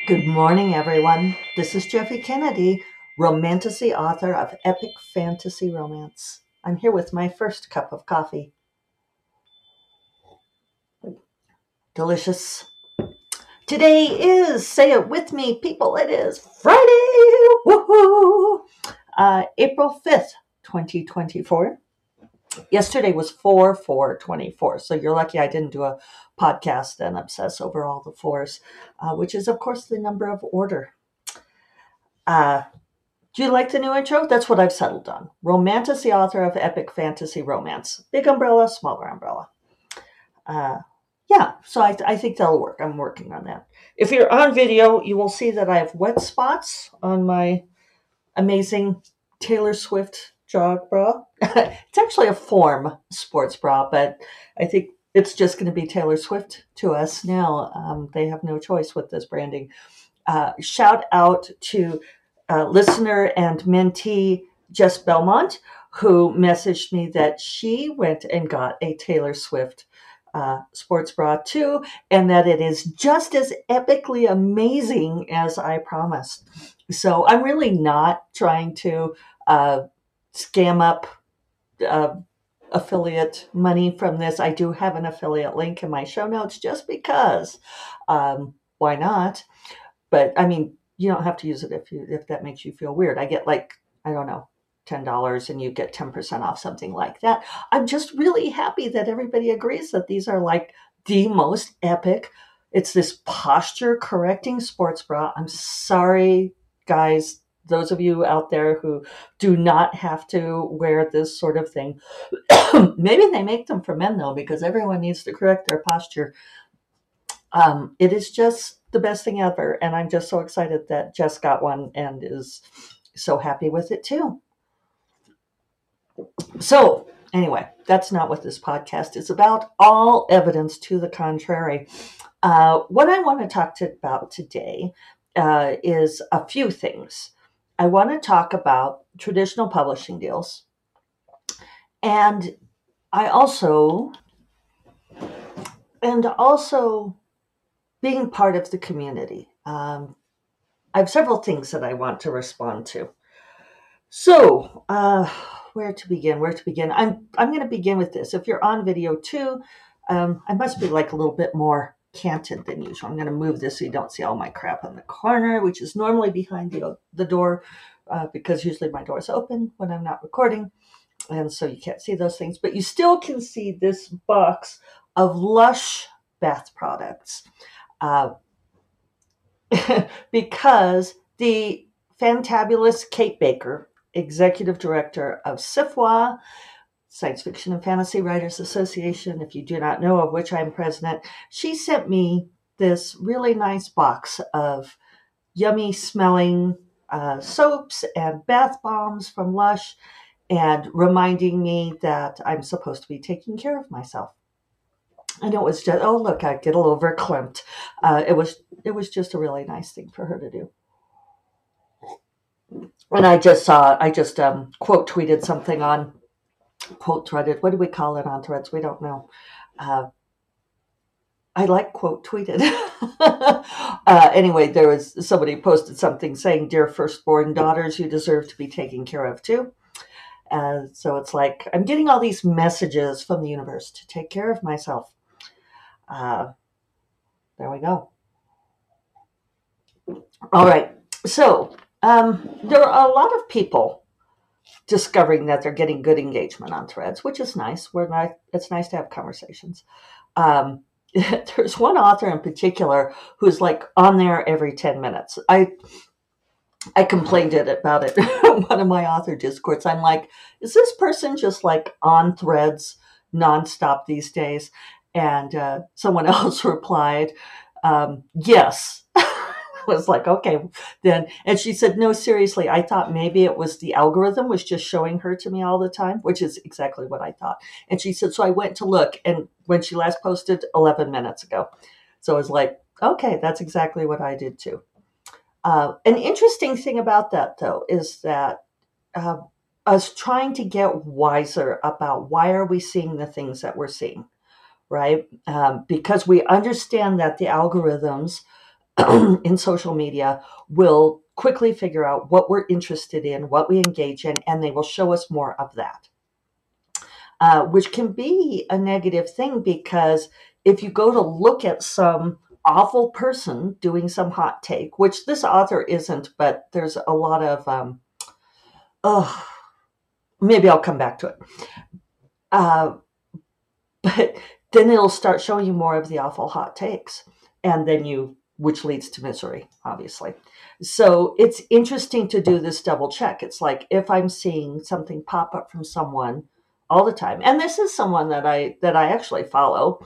Good morning, everyone. This is Jeffe Kennedy, romantasy author of epic fantasy romance. I'm here with my first cup of coffee. Delicious. Today is, say it with me, people, it is Friday! Woohoo! April 5th, 2024. Yesterday was 4/4/24, so you're lucky I didn't do a podcast and obsess over all the fours, which is, of course, the number of order. Do you like the new intro? That's what I've settled on. Romantasy author of epic fantasy romance. Big umbrella, smaller umbrella. So I think that'll work. I'm working on that. If you're on video, you will see that I have wet spots on my amazing Taylor Swift jog bra. It's actually a form sports bra, but I think it's just going to be Taylor Swift to us now. They have no choice with this branding. Shout out to listener and mentee Jess Belmont, who messaged me that she went and got a Taylor Swift sports bra too, and that it is just as epically amazing as I promised. So I'm really not trying to scam up affiliate money from this. I do have an affiliate link in my show notes just because. Why not? But I mean, you don't have to use it if that makes you feel weird. I get like, I don't know, $10 and you get 10% off, something like that. I'm just really happy that everybody agrees that these are like the most epic. It's this posture correcting sports bra. I'm sorry, guys, those of you out there who do not have to wear this sort of thing. Maybe they make them for men though, because everyone needs to correct their posture. It is just the best thing ever. And I'm just so excited that Jess got one and is so happy with it too. So anyway, that's not what this podcast is about. All evidence to the contrary. What I want to talk about today is a few things. I want to talk about traditional publishing deals. And also being part of the community. I have several things that I want to respond to. So, where to begin? I'm going to begin with this. If you're on video too, I must be like a little bit more canted than usual. I'm going to move this so you don't see all my crap in the corner, which is normally behind the door, because usually my door is open when I'm not recording. And so you can't see those things, but you still can see this box of Lush bath products. Because the fantabulous Kate Baker, executive director of SFWA, Science Fiction and Fantasy Writers Association, if you do not know, of which I'm president, she sent me this really nice box of yummy smelling soaps and bath bombs from Lush, and reminding me that I'm supposed to be taking care of myself. And it was just, oh, look, I get a little verklempt. It was just a really nice thing for her to do. And I just quote tweeted something on quote threaded. What do we call it on threads? We don't know. I like quote tweeted. Anyway, there was somebody posted something saying, "Dear firstborn daughters, you deserve to be taken care of too." So it's like I'm getting all these messages from the universe to take care of myself. There we go. All right. So there are a lot of people discovering that they're getting good engagement on threads, which is nice. It's nice to have conversations. There's one author in particular who's like on there every 10 minutes. I complained about it in one of my author discords. I'm like, is this person just like on threads nonstop these days? And someone else replied, yes. I was like, okay, then. And she said, no, seriously, I thought maybe it was the algorithm was just showing her to me all the time, which is exactly what I thought. And she said, so I went to look, and when she last posted 11 minutes ago. So I was like, okay, that's exactly what I did too. An interesting thing about that, though, is that us trying to get wiser about why are we seeing the things that we're seeing, right? Because we understand that the algorithms in social media will quickly figure out what we're interested in, what we engage in, and they will show us more of that, which can be a negative thing, because if you go to look at some awful person doing some hot take, which this author isn't, but there's a lot of, oh, maybe I'll come back to it. But then it'll start showing you more of the awful hot takes, and then which leads to misery, obviously. So it's interesting to do this double check. It's like, if I'm seeing something pop up from someone all the time, and this is someone that I actually follow,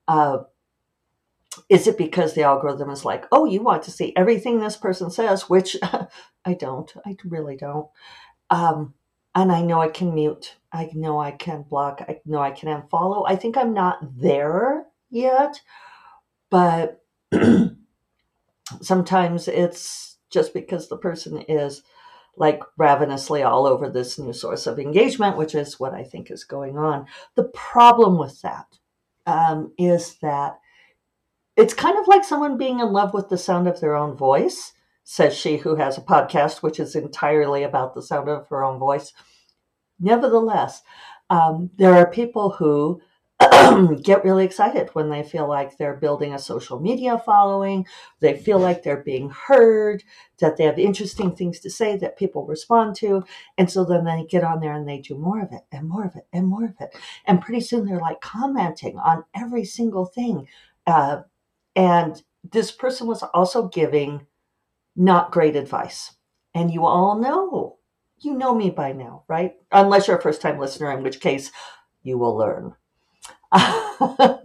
is it because the algorithm is like, oh, you want to see everything this person says, which I don't. I really don't. And I know I can mute. I know I can block. I know I can unfollow. I think I'm not there yet, but sometimes it's just because the person is like ravenously all over this new source of engagement, which is what I think is going on. The problem with that is that it's kind of like someone being in love with the sound of their own voice, says she who has a podcast which is entirely about the sound of her own voice. Nevertheless, there are people who get really excited when they feel like they're building a social media following. They feel like they're being heard, that they have interesting things to say that people respond to. And so then they get on there and they do more of it and more of it and more of it. And pretty soon they're like commenting on every single thing. And this person was also giving not great advice. And you all know. You know me by now, right? Unless you're a first-time listener, in which case you will learn. I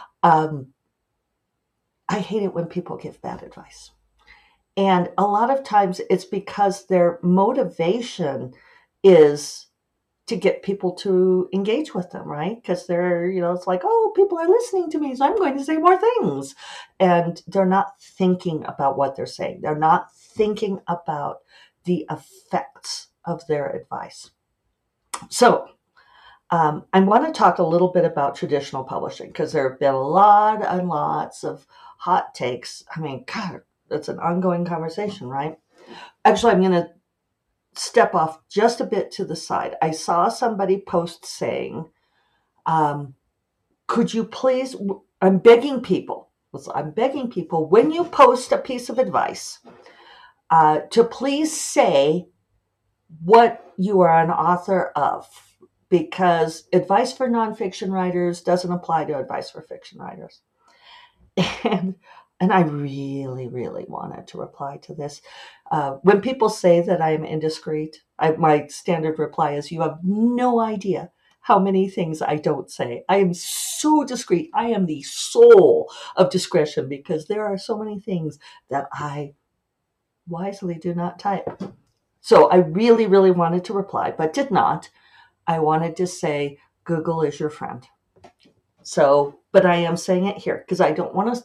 hate it when people give bad advice. And a lot of times it's because their motivation is to get people to engage with them, right? Because they're, it's like, oh, people are listening to me, so I'm going to say more things. And they're not thinking about what they're saying. They're not thinking about the effects of their advice. So I want to talk a little bit about traditional publishing, because there have been a lot and lots of hot takes. I mean, God, it's an ongoing conversation, right? Actually, I'm going to step off just a bit to the side. I saw somebody post saying, could you please, I'm begging people, when you post a piece of advice, to please say what you are an author of, because advice for nonfiction writers doesn't apply to advice for fiction writers. And I really, really wanted to reply to this. When people say that I am indiscreet, my standard reply is, you have no idea how many things I don't say. I am so discreet. I am the soul of discretion, because there are so many things that I wisely do not type. So I really, really wanted to reply, but did not. I wanted to say, Google is your friend. So, but I am saying it here because I don't want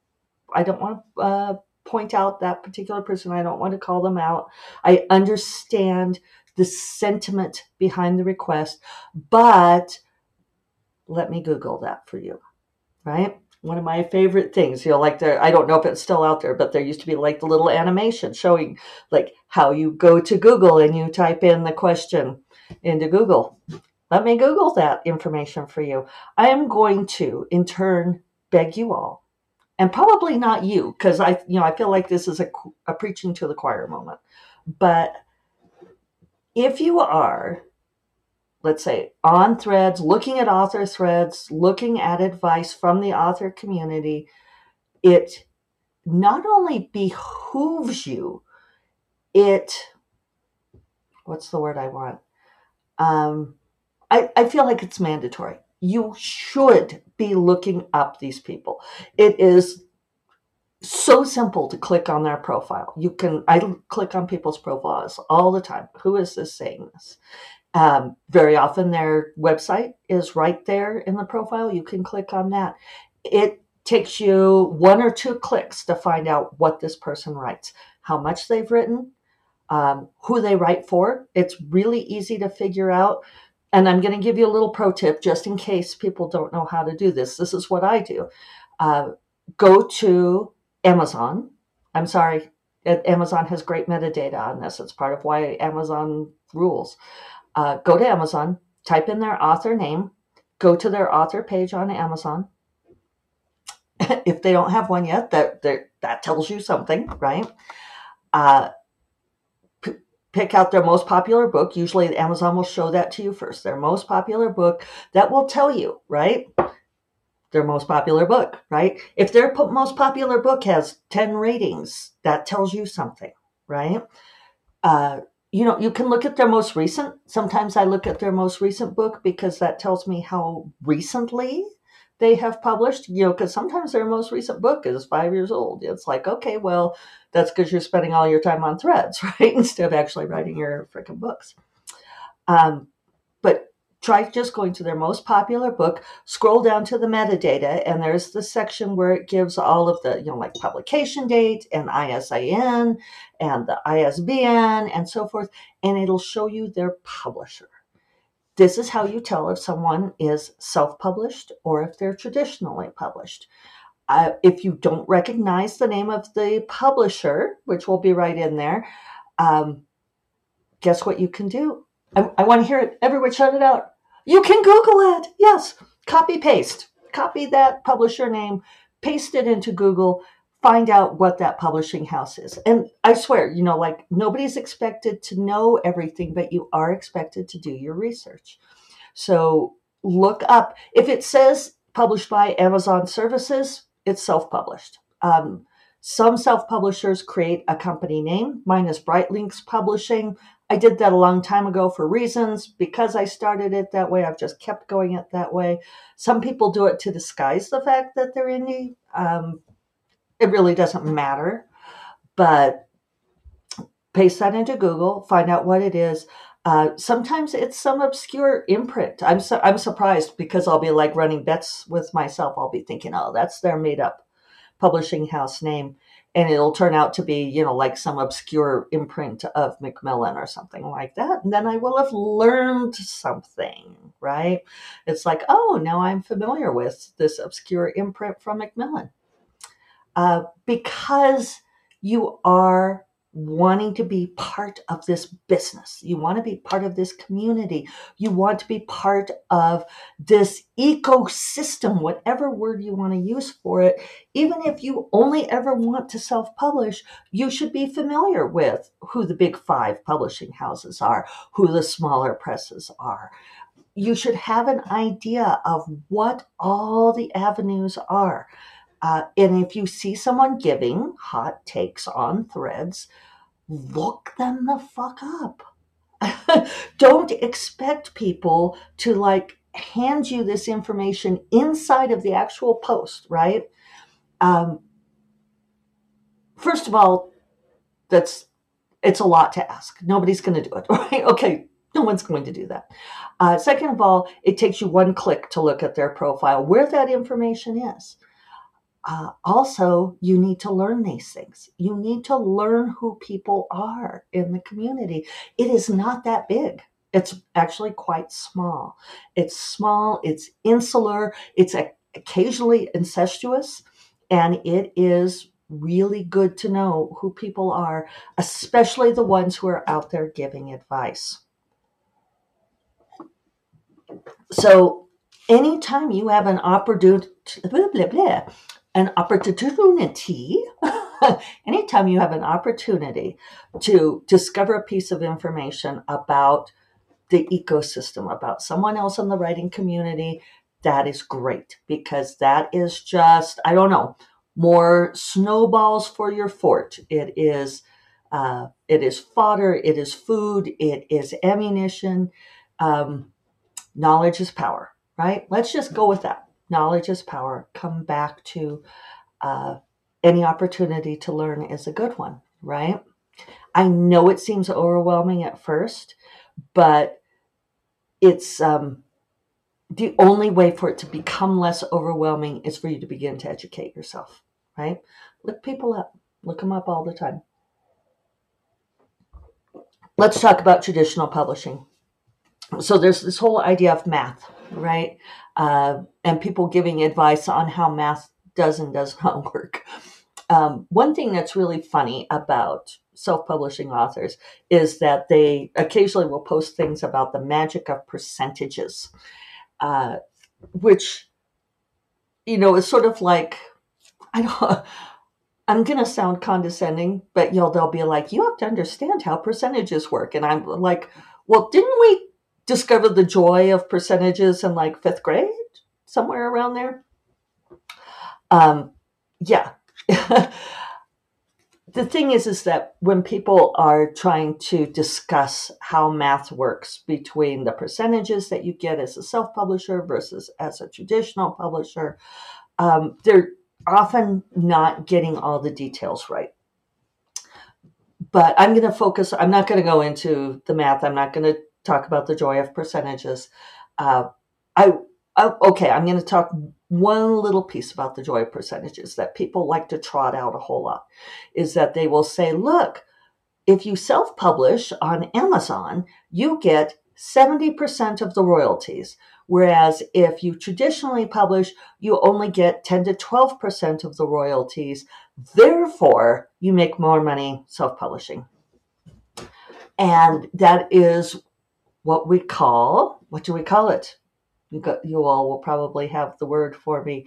to point out that particular person. I don't want to call them out. I understand the sentiment behind the request, but let me Google that for you, right? One of my favorite things, like I don't know if it's still out there, but there used to be like the little animation showing like how you go to Google and you type in the question into Google. Let me Google that information for you. I am going to, in turn, beg you all, and probably not you, because I feel like this is a preaching to the choir moment. But if you are, let's say, on Threads, looking at author threads, looking at advice from the author community, it not only behooves you, what's the word I want? I feel like it's mandatory. You should be looking up these people. It is so simple to click on their profile. I click on people's profiles all the time. Who is this saying this? Very often their website is right there in the profile. You can click on that. It takes you 1 or 2 clicks to find out what this person writes, how much they've written, who they write for. It's really easy to figure out. And I'm going to give you a little pro tip just in case people don't know how to do this. This is what I do. Go to Amazon I'm sorry. Amazon has great metadata on this. It's part of why Amazon rules. Go to Amazon, type in their author name, go to their author page on Amazon. If they don't have one yet, that tells you something, right? Uh, Pick out their most popular book. Usually Amazon will show that to you first. Their most popular book, that will tell you, right? Their most popular book, right? If their most popular book has 10 ratings, that tells you something, right? You can look at their most recent. Sometimes I look at their most recent book because that tells me how recently they have published, because sometimes their most recent book is 5 years old. It's like, okay, well, that's because you're spending all your time on Threads, right? Instead of actually writing your freaking books. But try just going to their most popular book, scroll down to the metadata, and there's the section where it gives all of the, like publication date and ISIN and the ISBN and so forth, and it'll show you their publisher. This is how you tell if someone is self-published or if they're traditionally published. If you don't recognize the name of the publisher, which will be right in there, guess what you can do? I want to hear it. Everyone shout it out. You can Google it. Yes. Copy paste. Copy that publisher name, paste it into Google, find out what that publishing house is. And I swear, like nobody's expected to know everything, but you are expected to do your research. So look up. If it says published by Amazon Services, it's self-published. Some self-publishers create a company name. Mine is Brightlinks Publishing. I did that a long time ago for reasons. Because I started it that way, I've just kept going it that way. Some people do it to disguise the fact that they're indie. It really doesn't matter. But paste that into Google, find out what it is. Sometimes it's some obscure imprint. I'm surprised because I'll be like running bets with myself. I'll be thinking, oh, that's their made up publishing house name. And it'll turn out to be, like some obscure imprint of Macmillan or something like that. And then I will have learned something, right? It's like, oh, now I'm familiar with this obscure imprint from Macmillan. Because you are wanting to be part of this business. You want to be part of this community. You want to be part of this ecosystem, whatever word you want to use for it. Even if you only ever want to self-publish, you should be familiar with who the big 5 publishing houses are, who the smaller presses are. You should have an idea of what all the avenues are. And if you see someone giving hot takes on Threads, look them the fuck up. Don't expect people to hand you this information inside of the actual post, right? First of all, it's a lot to ask. Nobody's going to do it, right? Okay, no one's going to do that. Second of all, it takes you one click to look at their profile, where that information is. Also, you need to learn these things. You need to learn who people are in the community. It is not that big. It's actually quite small. It's small, it's insular, it's occasionally incestuous, and it is really good to know who people are, especially the ones who are out there giving advice. So anytime you have an opportunity, anytime you have an opportunity to discover a piece of information about the ecosystem, about someone else in the writing community, that is great, because that is just, I don't know, more snowballs for your fort. It is fodder, it is food, it is ammunition. Knowledge is power, right? Let's just go with that. Knowledge is power. Come back to any opportunity to learn is a good one, right? I know it seems overwhelming at first, but it's the only way for it to become less overwhelming is for you to begin to educate yourself, right? Look people up. Look them up all the time. Let's talk about traditional publishing. So there's this whole idea of math, right? And people giving advice on how math does and does not work. One thing that's really funny about self-publishing authors is that they occasionally will post things about the magic of percentages, uh, which is sort of like, I don't. I'm gonna sound condescending, but they'll be like, "You have to understand how percentages work," and I'm like, "Well, didn't we discover the joy of percentages in like fifth grade, somewhere around there?" Yeah. The thing is that when people are trying to discuss how math works between the percentages that you get as a self-publisher versus as a traditional publisher, they're often not getting all the details right. But I'm going to focus, I'm not going to go into the math. I'm not going to talk about the joy of percentages. Uh, I, okay, I'm going to talk one little piece about the joy of percentages that people like to trot out a whole lot, is that they will say, look, if you self-publish on Amazon, you get 70% of the royalties. Whereas if you traditionally publish, you only get 10 to 12% of the royalties. Therefore, you make more money self-publishing. And that is what do we call it? You all will probably have the word for me.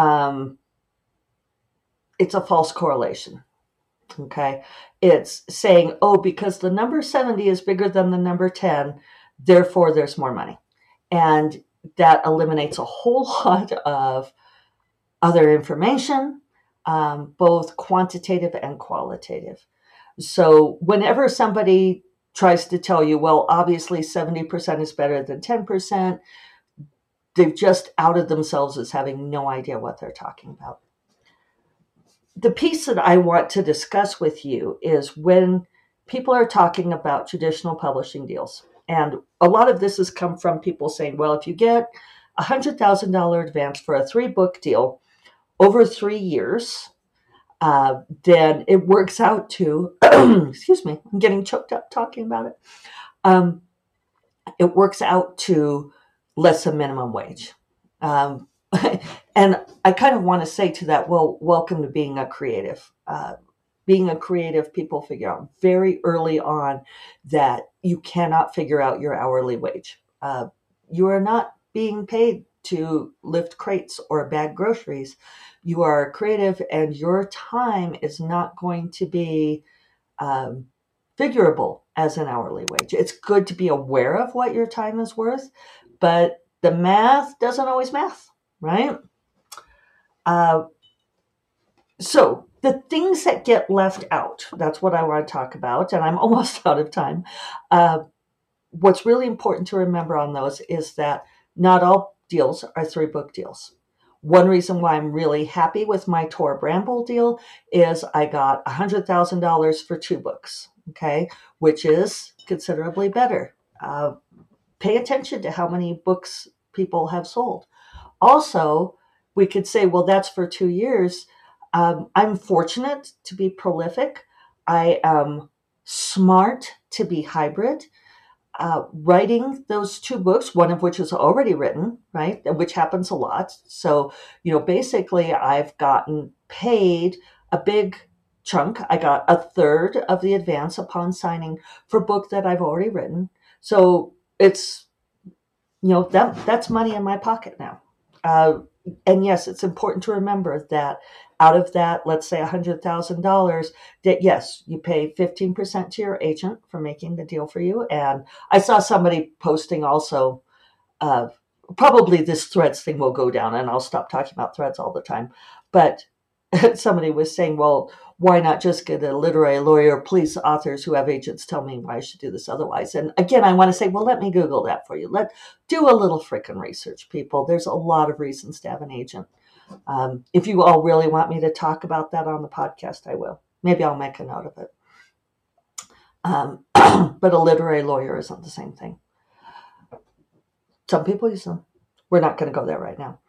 It's a false correlation. Okay. It's saying, because the number 70 is bigger than the number 10, therefore there's more money. And that eliminates a whole lot of other information, both quantitative and qualitative. So whenever somebody tries to tell you, well, obviously 70% is better than 10%, they've just outed themselves as having no idea what they're talking about. The piece that I want to discuss with you is when people are talking about traditional publishing deals. And a lot of this has come from people saying, well, if you get a $100,000 advance for a 3-book deal over 3 years, then it works out to, excuse me, I'm getting choked up talking about it. It works out to less than minimum wage. And I kind of want to say to that, well, welcome to being a creative. Being a creative, people figure out very early on that you cannot figure out your hourly wage. You are not being paid to lift crates or bag groceries. You are creative, and your time is not going to be figurable as an hourly wage. It's good to be aware of what your time is worth, but the math doesn't always math, right? So the things that get left out, that's what I want to talk about, and I'm almost out of time. What's really important to remember on those is that not all deals are 3-book deals. One reason why I'm really happy with my Tor Bramble deal is I got $100,000 for 2 books, okay, which is considerably better. Pay attention to how many books people have sold. Also, we could say, well, that's for 2 years. I'm fortunate to be prolific. I am smart to be hybrid. Writing those 2 books, one of which is already written, right? Which happens a lot. So, basically I've gotten paid a big chunk. I got a third of the advance upon signing for a book that I've already written. So it's, that's money in my pocket now. And yes, it's important to remember that out of that, let's say $100,000, that yes, you pay 15% to your agent for making the deal for you. And I saw somebody posting also, probably this Threads thing will go down and I'll stop talking about Threads all the time. But somebody was saying, well, why not just get a literary lawyer? Please, authors who have agents, tell me why I should do this otherwise. And again, I want to say, well, let me Google that for you. Do a little frickin' research, people. There's a lot of reasons to have an agent. If you all really want me to talk about that on the podcast, I will. Maybe I'll make a note of it. But a literary lawyer isn't the same thing. Some people use them. We're not going to go there right now.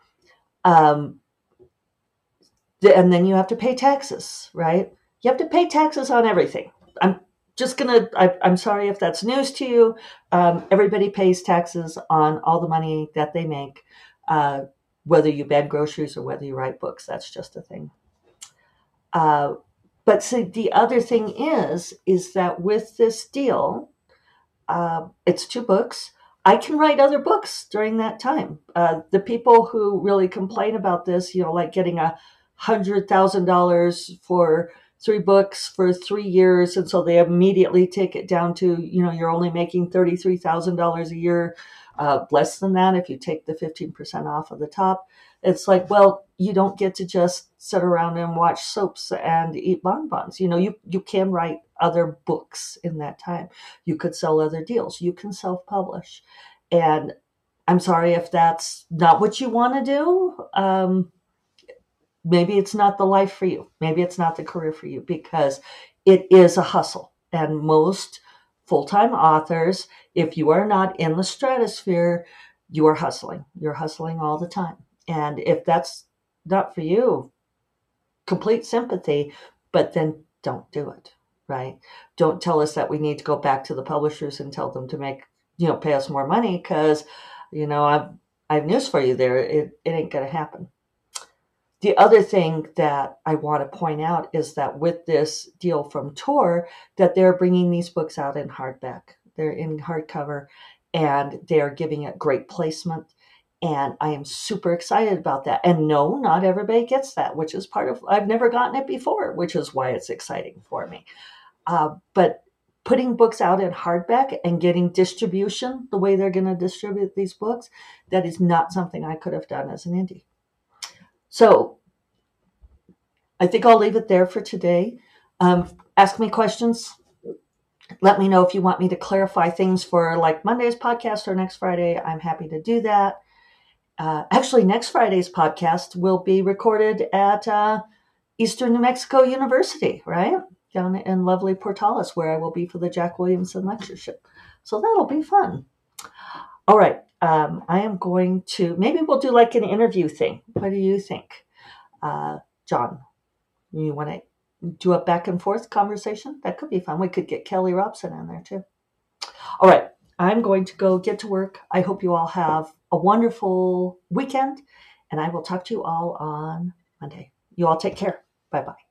And then you have to pay taxes, right? You have to pay taxes on everything. I'm sorry if that's news to you. Everybody pays taxes on all the money that they make, whether you bag groceries or whether you write books. That's just a thing. Uh, but see, the other thing is that with this deal, it's 2 books. I can write other books during that time. The people who really complain about this, like getting $100,000 for 3 books for 3 years, and so they immediately take it down to, you're only making $33,000 a year, less than that if you take the 15% off of the top. It's like, well, you don't get to just sit around and watch soaps and eat bonbons. You can write other books in that time. You could sell other deals. You can self-publish. And I'm sorry if that's not what you want to do. Maybe it's not the life for you. Maybe it's not the career for you, because it is a hustle. And most full-time authors, if you are not in the stratosphere, you are hustling. You're hustling all the time. And if that's not for you, complete sympathy, but then don't do it, right? Don't tell us that we need to go back to the publishers and tell them to pay us more money, because, I have news for you there. It ain't going to happen. The other thing that I want to point out is that with this deal from Tor, that they're bringing these books out in hardback. They're in hardcover, and they're giving it great placement. And I am super excited about that. And no, not everybody gets that, which is I've never gotten it before, which is why it's exciting for me. But putting books out in hardback and getting distribution the way they're going to distribute these books, that is not something I could have done as an indie. So I think I'll leave it there for today. Ask me questions. Let me know if you want me to clarify things for like Monday's podcast or next Friday. I'm happy to do that. Actually, next Friday's podcast will be recorded at Eastern New Mexico University, right? Down in lovely Portales, where I will be for the Jack Williamson lectureship. So that'll be fun. All right. I am going to, maybe we'll do like an interview thing. What do you think? John, you want to do a back and forth conversation? That could be fun. We could get Kelly Robson in there too. All right. I'm going to go get to work. I hope you all have a wonderful weekend, and I will talk to you all on Monday. You all take care. Bye-bye.